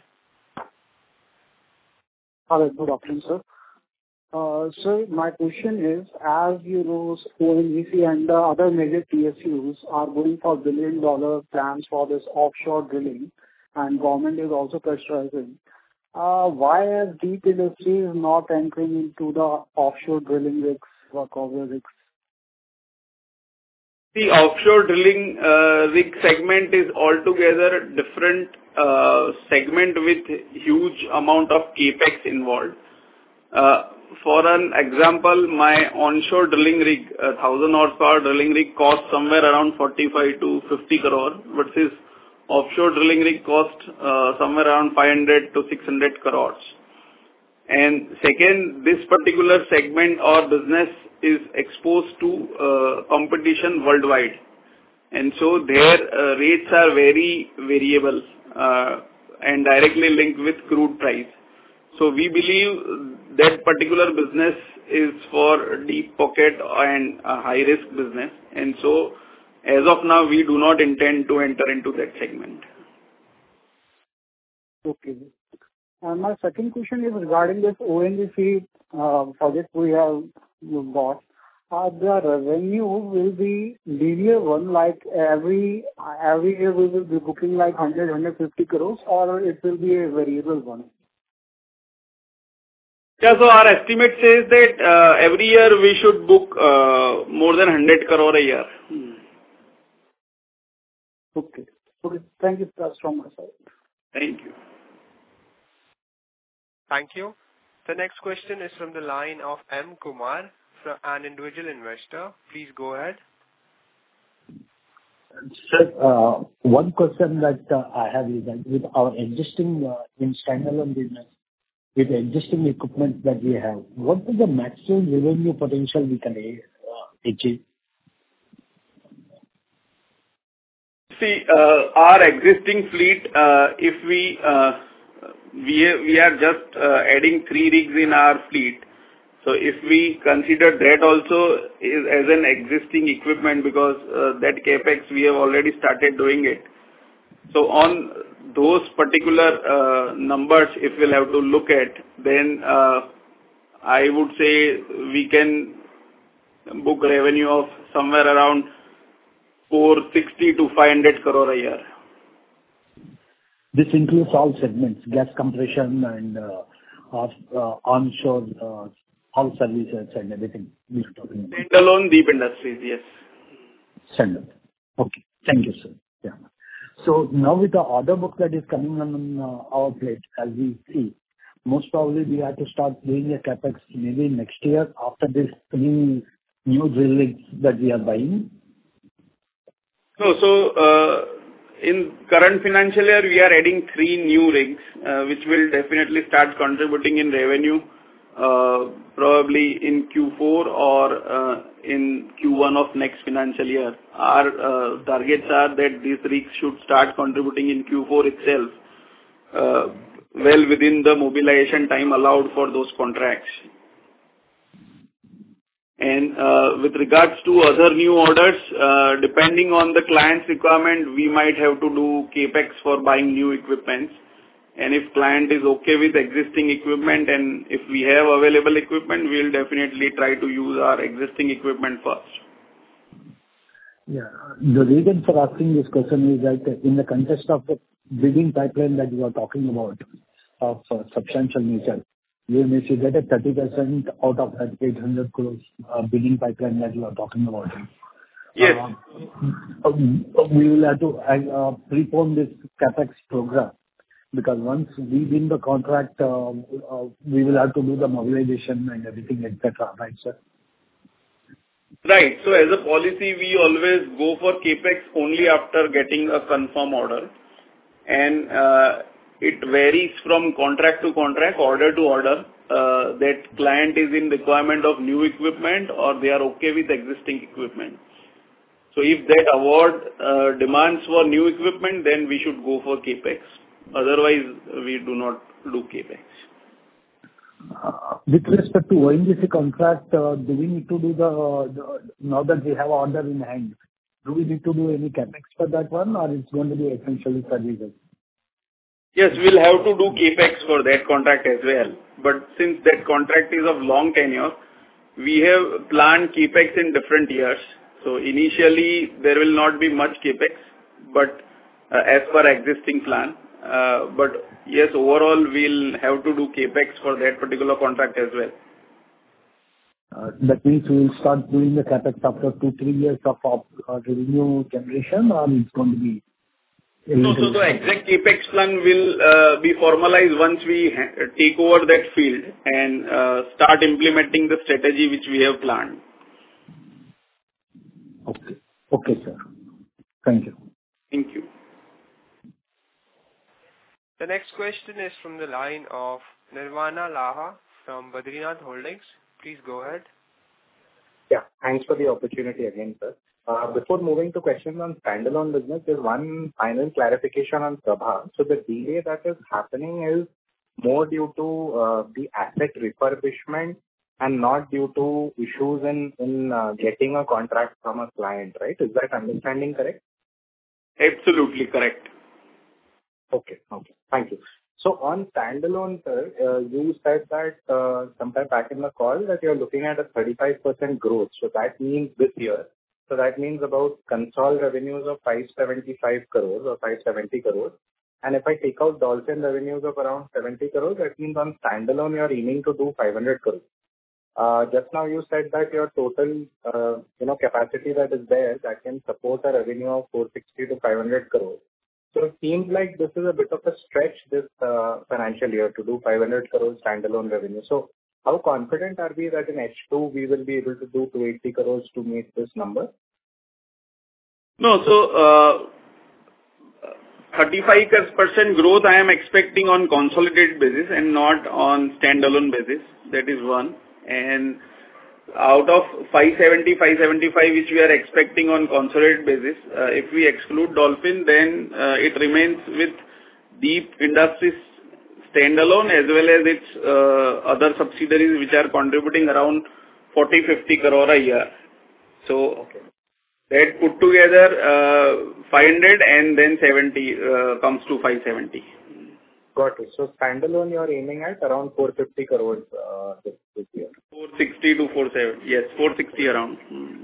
Hello, good afternoon, sir. Uh, Sir, my question is, as you know, O N G C and the other major P S Us are going for billion-dollar plans for this offshore drilling, and government is also pressurizing. Uh, Why is Deep Industries not entering into the offshore drilling rigs, workover rigs? The offshore drilling uh, rig segment is altogether different uh, segment with huge amount of capex involved. Uh, For an example, my onshore drilling rig, a one thousand horsepower drilling rig, costs somewhere around forty-five to fifty crore, versus offshore drilling rig cost uh, somewhere around five hundred to six hundred crores. And second, this particular segment or business is exposed to uh, competition worldwide. And so their uh, rates are very variable uh, and directly linked with crude price. So we believe that particular business is for deep pocket and a high risk business. And so as of now, we do not intend to enter into that segment. Okay. And my second question is regarding this O N G C uh, project we have got. Uh, the revenue will be linear one, like every every year we will be booking like one hundred, one hundred fifty crores, or it will be a variable one? Yeah, so our estimate says that uh, every year we should book uh, more than one hundred crore a year. Hmm. Okay. Okay. Thank you. That's from my side. Thank you. Thank you. The next question is from the line of M. Kumar, from an individual investor. Please go ahead. Sir, uh, one question that uh, I have is that with our existing uh, in standalone business, with the existing equipment that we have, what is the maximum revenue potential we can uh, achieve? See, uh, our existing fleet, uh, if we uh, we we are just uh, adding three rigs in our fleet. So if we consider that also is as an existing equipment, because uh, that capex we have already started doing it. So on those particular uh, numbers, if we'll have to look at, then uh, I would say we can book revenue of somewhere around four sixty to five hundred crore a year. This includes all segments, gas compression and uh, off, uh, onshore, uh, all services and everything we are talking about. Standalone Deep Industries, yes. Standalone. Okay. Thank you, sir. Yeah. So now with the order book that is coming on uh, our plate, as we see, most probably we have to start doing a capex maybe next year after this three new drill rigs that we are buying. No, so uh, in current financial year, we are adding three new rigs, uh, which will definitely start contributing in revenue, uh, probably in Q four or uh, in Q one of next financial year. Our uh, targets are that these rigs should start contributing in Q four itself, uh, well within the mobilization time allowed for those contracts. And uh, with regards to other new orders, uh, depending on the client's requirement, we might have to do capex for buying new equipment. And if client is okay with existing equipment and if we have available equipment, we'll definitely try to use our existing equipment first. Yeah. The reason for asking this question is that in the context of the bidding pipeline that you are talking about of uh, substantial nature, you may see that at thirty percent out of that eight hundred crores uh, bidding pipeline that you are talking about. Yes. Uh, we will have to uh, prepone this capex program, because once we win the contract, uh, uh, we will have to do the mobilization and everything, et cetera. Right, sir? Right. So as a policy, we always go for capex only after getting a confirm order. And uh, it varies from contract to contract, order to order, uh, that client is in requirement of new equipment or they are okay with existing equipment. So if that award uh, demands for new equipment, then we should go for capex. Otherwise, we do not do capex. Uh, With respect to O N G C contract, uh, do we need to do the, uh, the, now that we have order in hand, do we need to do any capex for that one, or it's going to be essentially services? Yes, we'll have to do capex for that contract as well. But since that contract is of long tenure, we have planned capex in different years. So initially, there will not be much capex, but uh, as per existing plan. Uh, but yes, overall, we'll have to do capex for that particular contract as well. Uh, That means we will start doing the capex after two, three years of op- uh, revenue generation, or it's going to be? No, so the exact capex plan will uh, be formalized once we ha- take over that field and uh, start implementing the strategy which we have planned. Okay. Okay, sir. Thank you. Thank you. The next question is from the line of Nirvana Laha from Badrinath Holdings. Please go ahead. Yeah, thanks for the opportunity again, sir. Uh, Before moving to questions on standalone business, there's one final clarification on Prabha. So the delay that is happening is more due to uh, the asset refurbishment and not due to issues in in uh, getting a contract from a client, right? Is that understanding correct? Absolutely correct. Okay. Okay. Thank you. So on standalone, sir, uh, you said that uh, sometime back in the call that you're looking at a thirty-five percent growth. So that means this year. So that means about consolidated revenues of five seventy-five crores or five seventy crores. And if I take out Dolphin revenues of around seventy crores, that means on standalone you're aiming to do five hundred crores. Uh, just now you said that your total, uh, you know, capacity that is there that can support a revenue of four sixty to five hundred crores. So it seems like this is a bit of a stretch this uh, financial year to do five hundred crores standalone revenue. So how confident are we that in H two we will be able to do two hundred eighty crores to meet this number? No, so uh, thirty-five percent growth I am expecting on consolidated basis and not on standalone basis. That is one. And out of five seventy, five seventy-five which we are expecting on consolidated basis, uh, if we exclude Dolphin, then uh, it remains with Deep Industries standalone as well as its uh, other subsidiaries which are contributing around forty fifty crore a year. So okay. That put together uh, five hundred and then seventy uh, comes to five seventy. Got it. So standalone, you are aiming at around four fifty crores uh, this, this year. four sixty to four seventy. Yes, four sixty around. Hmm.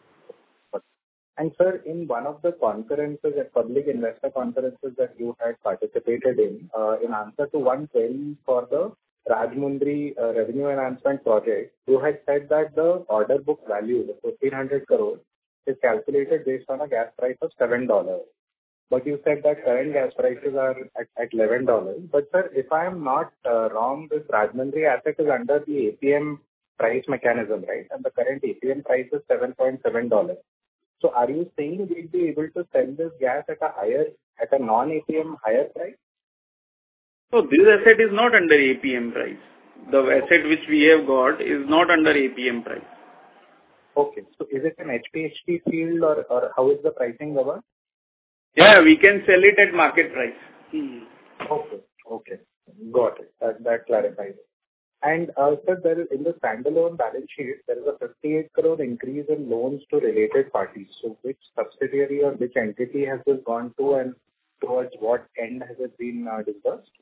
And sir, in one of the conferences at public investor conferences that you had participated in, uh, in answer to one query for the Rajmundry uh, revenue enhancement project, you had said that the order book value, the fifteen hundred crores, is calculated based on a gas price of seven dollars. But you said that current gas prices are at, at eleven dollars. But sir, if I am not uh, wrong, this Rajmundry asset is under the A P M price mechanism, right? And the current A P M price is seven point seven dollars. So are you saying we'll be able to sell this gas at a higher, at a non-A P M higher price? So this asset is not under A P M price. The asset which we have got is not under A P M price. Okay. So is it an H P H T field or, or how is the pricing governed? Yeah, we can sell it at market price. Hmm. Okay. Okay. Got it. That, that clarifies it. And uh, sir, there is in the standalone balance sheet, there is a fifty-eight crore increase in loans to related parties. So which subsidiary or which entity has this gone to and towards what end has it been uh, disbursed?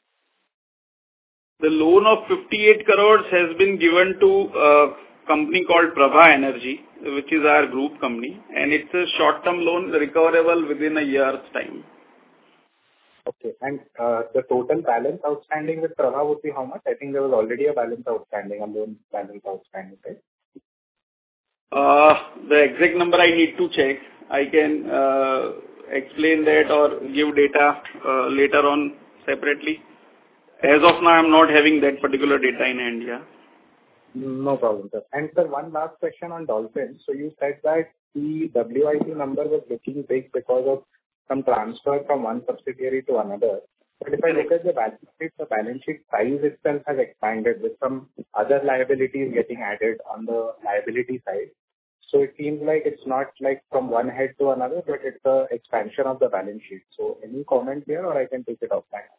The loan of fifty-eight crores has been given to a company called Prabha Energy, which is our group company, and it's a short-term loan recoverable within a year's time. Okay. And uh, the total balance outstanding with Prabha would be how much? I think there was already a balance outstanding, a loan balance outstanding, right? Uh, the exact number I need to check. I can uh, explain that or give data uh, later on separately. As of now, I'm not having that particular data in hand, yeah. No problem, sir. And sir, one last question on Dolphin. So you said that the W I P number was looking big because of some transfer from one subsidiary to another. But if I look at the balance sheet, the balance sheet size itself has expanded with some other liabilities getting added on the liability side. So it seems like it's not like from one head to another, but it's an expansion of the balance sheet. So any comment here or I can take it offline?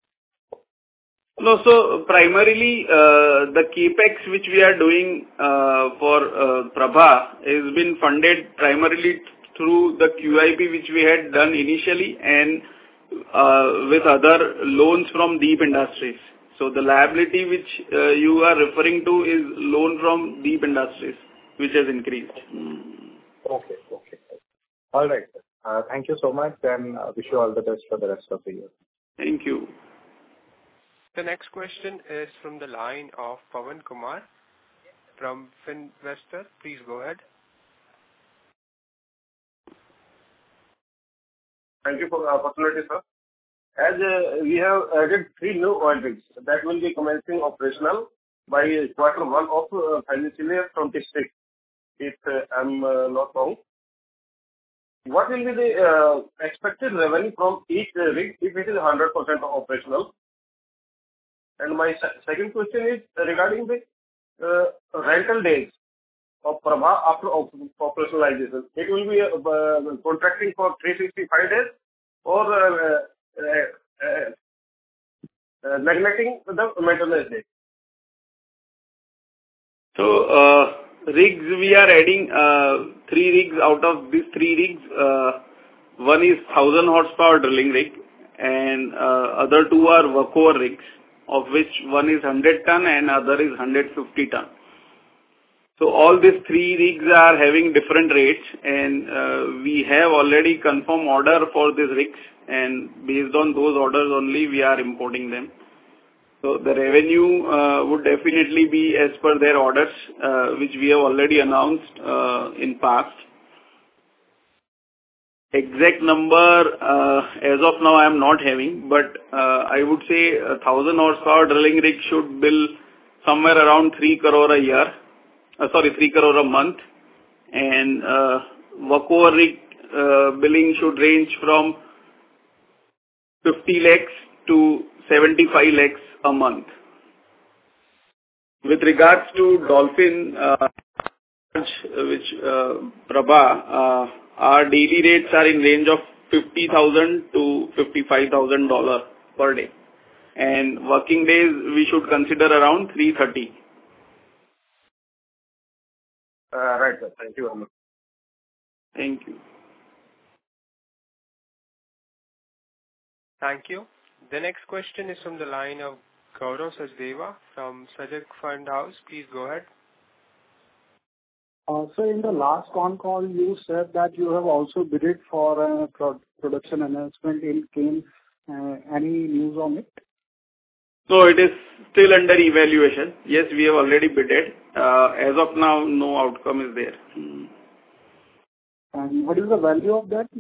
No, so primarily uh, the capex which we are doing uh, for uh, Prabha has been funded primarily through the Q I P which we had done initially and uh, with other loans from Deep Industries. So the liability which uh, you are referring to is loan from Deep Industries, which has increased. Okay, okay. All right. Uh, thank you so much and uh, wish you all the best for the rest of the year. Thank you. The next question is from the line of Pawan Kumar from Finvestor. Please go ahead. Thank you for the opportunity, sir. As uh, we have added three new oil rigs that will be commencing operational by quarter one of uh, financial year twenty-six, if uh, I'm uh, not wrong. What will be the uh, expected revenue from each uh, rig if it is one hundred percent operational? And my se- second question is regarding the uh, rental days of Prabha after op- operationalization. It will be uh, contracting for three hundred sixty-five days or uh, uh, uh, uh, neglecting the maintenance days. So, uh, rigs, we are adding uh, three rigs. Out of these three rigs, uh, one is one thousand horsepower drilling rig and uh, other two are workover rigs, of which one is one hundred ton and other is one hundred fifty ton. So all these three rigs are having different rates, and uh, we have already confirmed order for these rigs, and based on those orders only we are importing them. So the revenue uh, would definitely be as per their orders, uh, which we have already announced uh, in past. Exact number uh, as of now I am not having, but uh, I would say a thousand horsepower drilling rig should bill somewhere around three crore a year. Uh, sorry, three crore a month, and uh, workover rig uh, billing should range from fifty lakhs to seventy-five lakhs a month. With regards to Dolphin, uh, which uh, Prabha, uh, our daily rates are in range of fifty thousand to fifty-five thousand dollars per day, and working days we should consider around three thirty. Uh, right, sir. Thank you very much. Thank you. Thank you. The next question is from the line of Gaurav Sachdeva from Sajak Fund House. Please go ahead. Uh, so in the last con call, you said that you have also bidded for a pro- production enhancement in Kaynes. Uh, any news on it? No, it is still under evaluation. Yes, we have already bidded. Uh, as of now, no outcome is there. Hmm. And what is the value of that?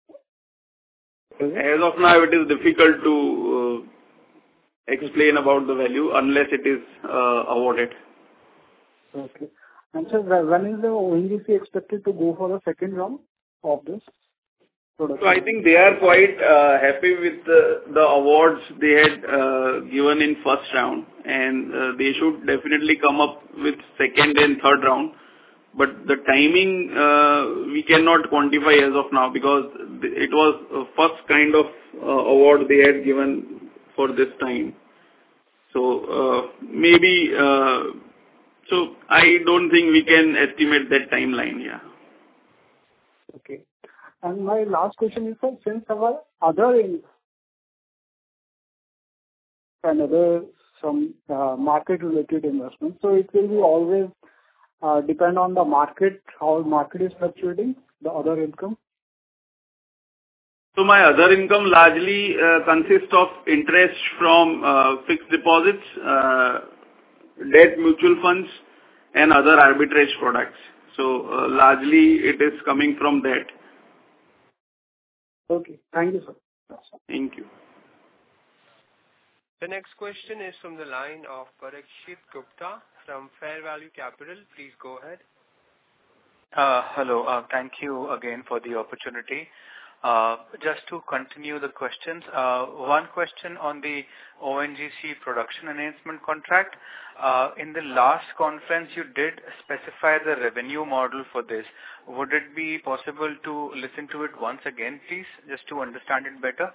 As of now, it is difficult to uh, explain about the value unless it is uh, awarded. Okay. And sir, when is the O N G C expected to go for the second round of this production? So I think they are quite uh, happy with the, the awards they had uh, given in first round, and uh, they should definitely come up with second and third round. But the timing uh, we cannot quantify as of now, because it was a first kind of uh, award they had given for this time. So uh, maybe, uh, so I don't think we can estimate that timeline. Yeah. Okay. And my last question is, sir, since our other in another some uh, market related investments, so it will be always uh, depend on the market, how market is fluctuating, the other income. So my other income largely uh, consists of interest from uh, fixed deposits, uh, debt mutual funds, and other arbitrage products. So uh, largely it is coming from that. Okay. Thank you, sir. Thank you. The next question is from the line of Parikshit Gupta from Fair Value Capital. Please go ahead. Uh, hello. Uh, thank you again for the opportunity. Uh, just to continue the questions, uh, one question on the O N G C production enhancement contract. Uh, in the last conference, you did specify the revenue model for this. Would it be possible to listen to it once again, please, just to understand it better?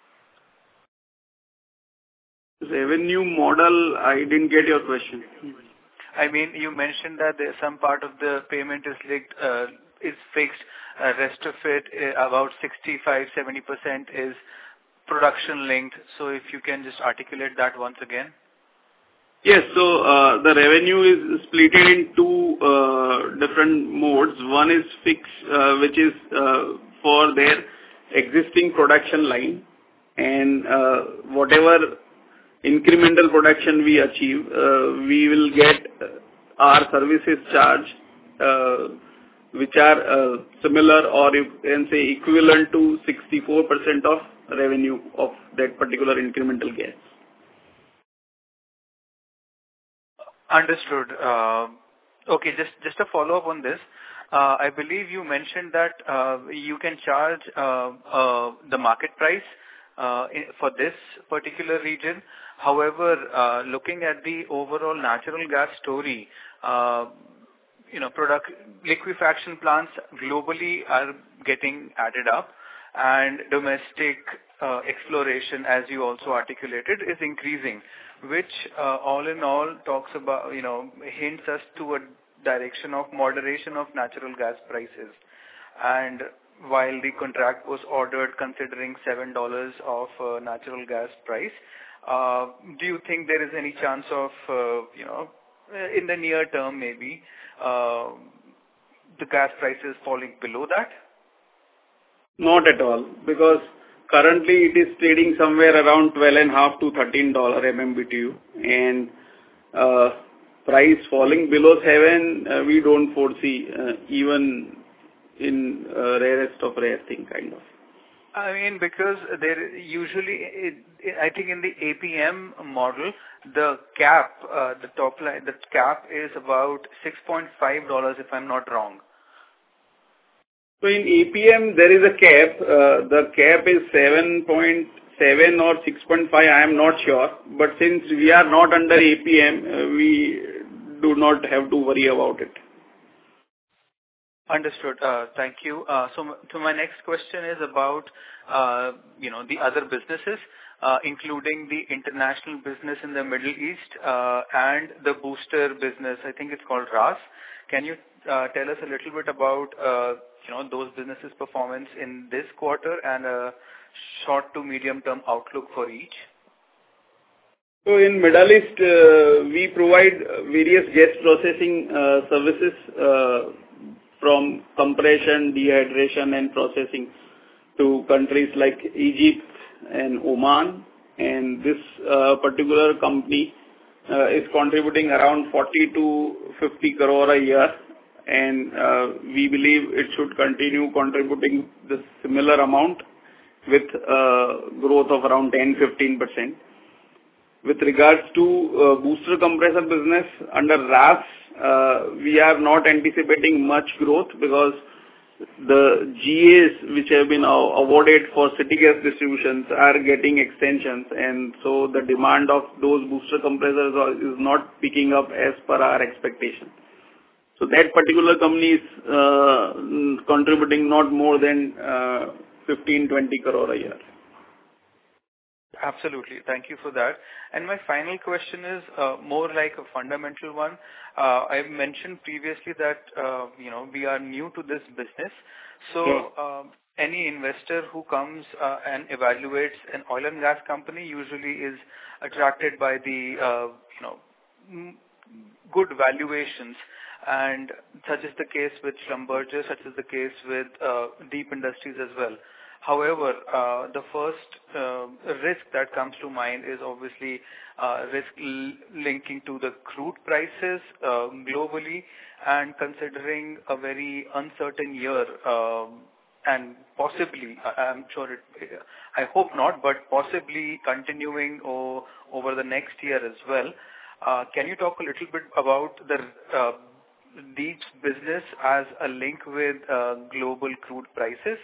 Revenue model, I didn't get your question. I mean, you mentioned that there some part of the payment is linked, uh, is fixed. Uh, rest of it, uh, about sixty-five to seventy percent is production linked. So if you can just articulate that once again. Yes, so uh, the revenue is split in two uh, different modes. One is fixed, uh, which is uh, for their existing production line, and uh, whatever incremental production we achieve, uh, we will get our services charge, uh, which are uh, similar, or you can say equivalent to sixty-four percent of revenue of that particular incremental gas. Understood. Uh, okay, just, just a follow-up on this. Uh, I believe you mentioned that uh, you can charge uh, uh, the market price uh, in, for this particular region. However, uh, looking at the overall natural gas story, uh, you know, product liquefaction plants globally are getting added up, and domestic uh, exploration, as you also articulated, is increasing, which uh, all in all talks about, you know, hints us to a direction of moderation of natural gas prices. And while the contract was ordered considering seven dollars of uh, natural gas price. Uh, do you think there is any chance of, uh, you know, in the near term maybe, uh, the gas prices falling below that? Not at all, because currently it is trading somewhere around twelve and a half to thirteen dollars M M B T U, and uh, price falling below seven, uh, we don't foresee, uh, even in uh, rarest of rare thing, kind of. I mean, because there usually, it, it, I think in the A P M model, the cap, uh, the top line, the cap is about six point five dollars if I'm not wrong. So in A P M, there is a cap. Uh, the cap is seven point seven or six point five, I am not sure. But since we are not under A P M, uh, we do not have to worry about it. Understood. Uh, Thank you. Uh, So, m- so my next question is about, uh, you know, the other businesses, uh, including the international business in the Middle East, uh, and the booster business. I think it's called R A S. Can you uh, tell us a little bit about, uh, you know, those businesses' performance in this quarter and a short to medium-term outlook for each? So in Middle East, uh, we provide various gas processing uh, services, uh, from compression, dehydration and processing to countries like Egypt and Oman. And this uh, particular company uh, is contributing around forty to fifty crore a year. And uh, we believe it should continue contributing the similar amount with uh, growth of around ten to fifteen percent. With regards to uh, booster compressor business under R A S, uh, we are not anticipating much growth because the G As which have been uh, awarded for city gas distributions are getting extensions, and so the demand of those booster compressors are, is not picking up as per our expectation. So that particular company is uh, contributing not more than uh, fifteen to twenty crore a year. Absolutely. Thank you for that. And my final question is uh, more like a fundamental one. Uh, I've mentioned previously that, uh, you know, we are new to this business. So uh, any investor who comes uh, and evaluates an oil and gas company usually is attracted by the, uh, you know, m- good valuations. And such is the case with Schlumberger, such is the case with uh, Deep Industries as well. However, uh, the first uh, risk that comes to mind is obviously uh, risk l- linking to the crude prices uh, globally, and considering a very uncertain year um, and possibly, I- I'm sure it, I hope not, but possibly continuing o- over the next year as well. Uh, can you talk a little bit about the uh, Deep's business as a link with uh, global crude prices?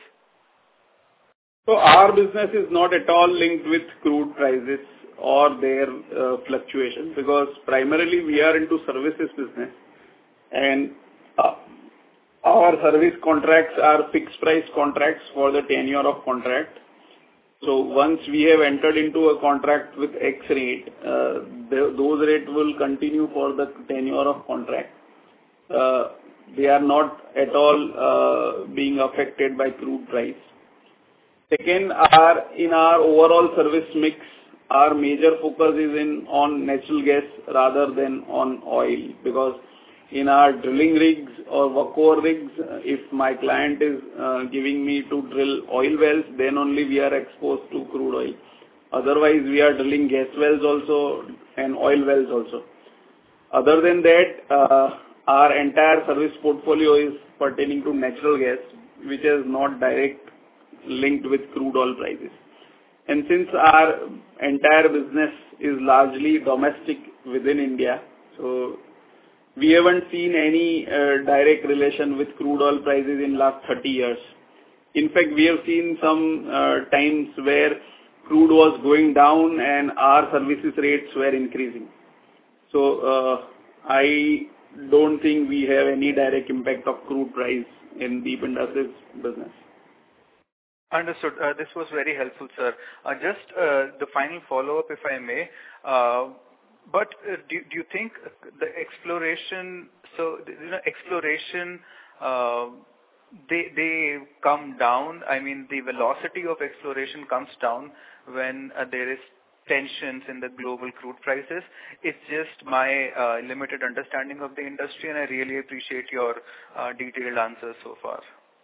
So our business is not at all linked with crude prices or their uh, fluctuations, because primarily we are into services business, and uh, our service contracts are fixed price contracts for the tenure of contract. So once we have entered into a contract with X rate, uh, the, those rates will continue for the tenure of contract. Uh, they are not at all uh, being affected by crude price. Second, our, in our overall service mix, our major focus is in on natural gas rather than on oil, because in our drilling rigs or workover rigs, if my client is uh, giving me to drill oil wells, then only we are exposed to crude oil. Otherwise, we are drilling gas wells also and oil wells also. Other than that, uh, our entire service portfolio is pertaining to natural gas, which is not direct linked with crude oil prices. And since our entire business is largely domestic within India, so we haven't seen any uh, direct relation with crude oil prices in last thirty years. In fact, we have seen some uh, times where crude was going down and our services rates were increasing. So uh, I don't think we have any direct impact of crude price in Deep Industries business. Understood. Uh, This was very helpful, sir. Uh, Just uh, the final follow-up, if I may. Uh, But uh, do do you think the exploration, so, you know, exploration uh, they they come down. I mean, the velocity of exploration comes down when uh, there is tensions in the global crude prices. It's just my uh, limited understanding of the industry, and I really appreciate your uh, detailed answers so far.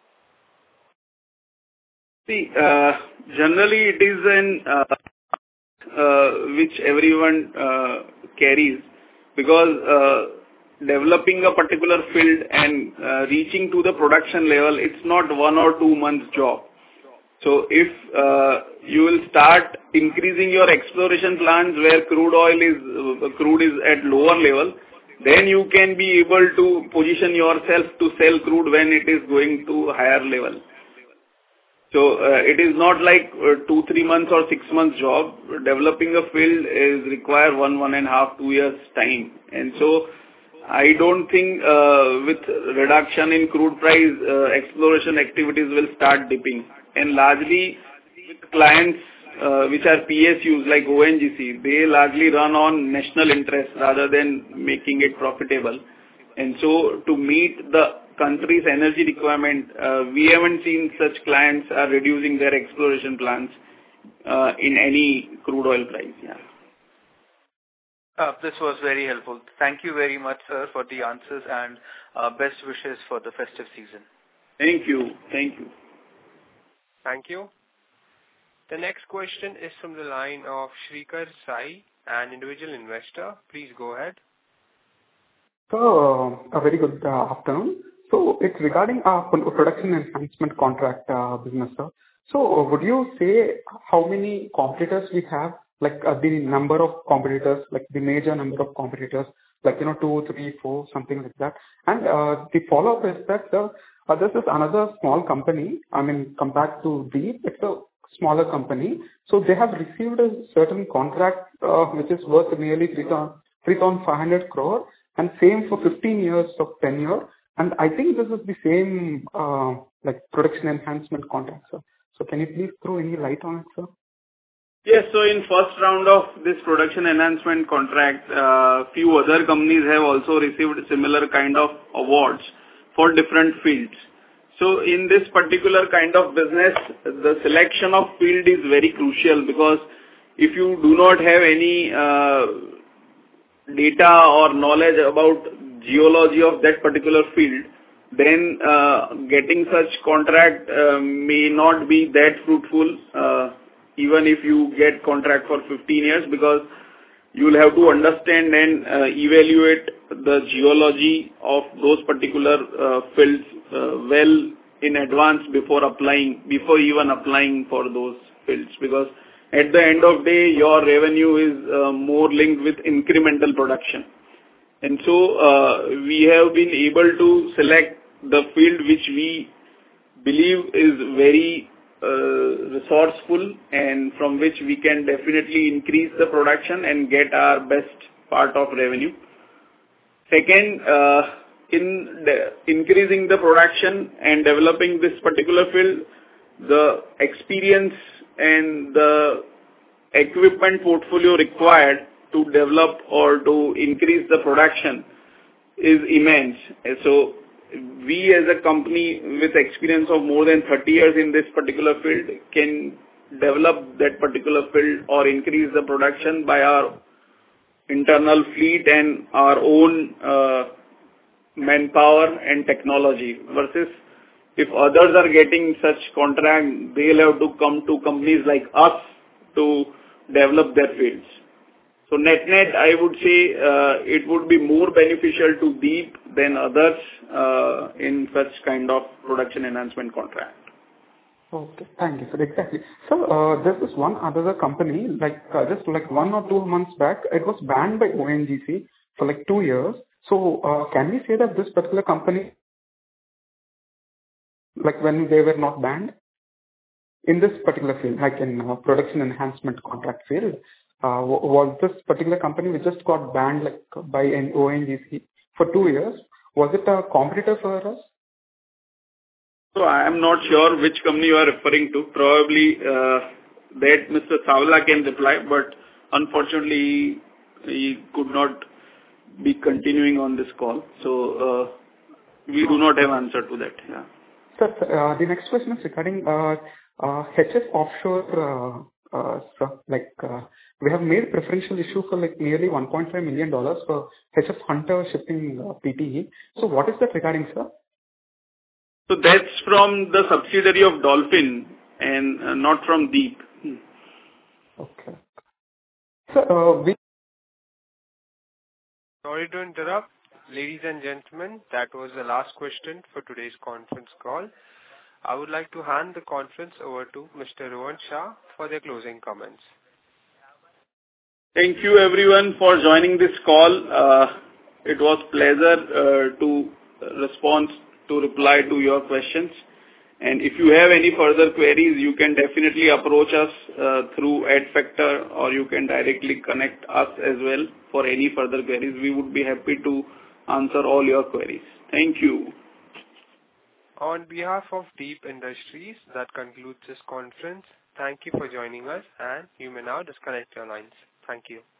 See, uh, generally it is an uh, uh, which everyone uh, carries, because uh, developing a particular field and uh, reaching to the production level, it's not one or two months job. So if uh, you will start increasing your exploration plans where crude oil is, uh, crude is at lower level, then you can be able to position yourself to sell crude when it is going to higher level. So uh, it is not like uh, two, three months or six months job. Developing a field is require one, one and a half, two years time. And so I don't think uh, with reduction in crude price, uh, exploration activities will start dipping. And largely with clients uh, which are P S Us like O N G C, they largely run on national interest rather than making it profitable. And so to meet the country's energy requirement, uh, we haven't seen such clients are reducing their exploration plans uh, in any crude oil price. Yeah. Uh, this was very helpful. Thank you very much, sir, for the answers, and uh, best wishes for the festive season. Thank you. Thank you. Thank you. The next question is from the line of Shrikar Sai, an individual investor. Please go ahead. So, uh, a very good uh, afternoon. So, it's regarding our production enhancement contract uh, business, sir. So, would you say how many competitors we have, like uh, the number of competitors, like the major number of competitors, like, you know, two, three, four, something like that? And uh, the follow-up is that uh, uh, this is another small company. I mean, compared to Deep, it's a smaller company. So, they have received a certain contract uh, which is worth nearly three thousand five hundred crore, and same for fifteen years of tenure. And I think this is the same uh, like production enhancement contract, sir. So can you please throw any light on it, sir? Yes, so in first round of this production enhancement contract, uh, few other companies have also received similar kind of awards for different fields. So in this particular kind of business, the selection of field is very crucial, because if you do not have any uh, data or knowledge about geology of that particular field, then uh, getting such contract uh, may not be that fruitful, uh, even if you get contract for fifteen years, because you will have to understand and uh, evaluate the geology of those particular uh, fields uh, well in advance before applying, before even applying for those fields, because at the end of day, your revenue is uh, more linked with incremental production. And so uh, we have been able to select the field which we believe is very uh, resourceful, and from which we can definitely increase the production and get our best part of revenue. Second, uh, in the increasing the production and developing this particular field, the experience and the equipment portfolio required to develop or to increase the production is immense. So we as a company with experience of more than thirty years in this particular field can develop that particular field or increase the production by our internal fleet and our own uh, manpower and technology, versus if others are getting such contract, they'll have to come to companies like us to develop their fields. So net-net, I would say uh, it would be more beneficial to Deep than others uh, in such kind of production enhancement contract. Okay, thank you, sir. Exactly. So uh, there is one other company, like uh, just like one or two months back, it was banned by O N G C for like two years. So uh, can we say that this particular company, like when they were not banned in this particular field, like in uh, production enhancement contract field, uh, was this particular company which just got banned like by an O N G C for two years? Was it a competitor for us? So I am not sure which company you are referring to. Probably uh, that Mister Savla can reply, but unfortunately he could not be continuing on this call. So uh, we do not have answer to that. Yeah. Sir, uh, the next question is regarding uh, uh, H F Offshore. Uh, uh, so, like uh, we have made preferential issue for like nearly one point five million dollars for H F Hunter Shipping uh, P T E. So, what is that regarding, sir? So that's from the subsidiary of Dolphin and uh, not from Deep. Hmm. Okay. So, uh, we. Sorry to interrupt. Ladies and gentlemen, that was the last question for today's conference call. I would like to hand the conference over to Mister Rohan Shah for their closing comments. Thank you everyone for joining this call. Uh, it was pleasure uh, to respond, to reply to your questions. And if you have any further queries, you can definitely approach us uh, through Adfactor, or you can directly connect us as well for any further queries. We would be happy to answer all your queries. Thank you. On behalf of Deep Industries, that concludes this conference. Thank you for joining us, and you may now disconnect your lines. Thank you.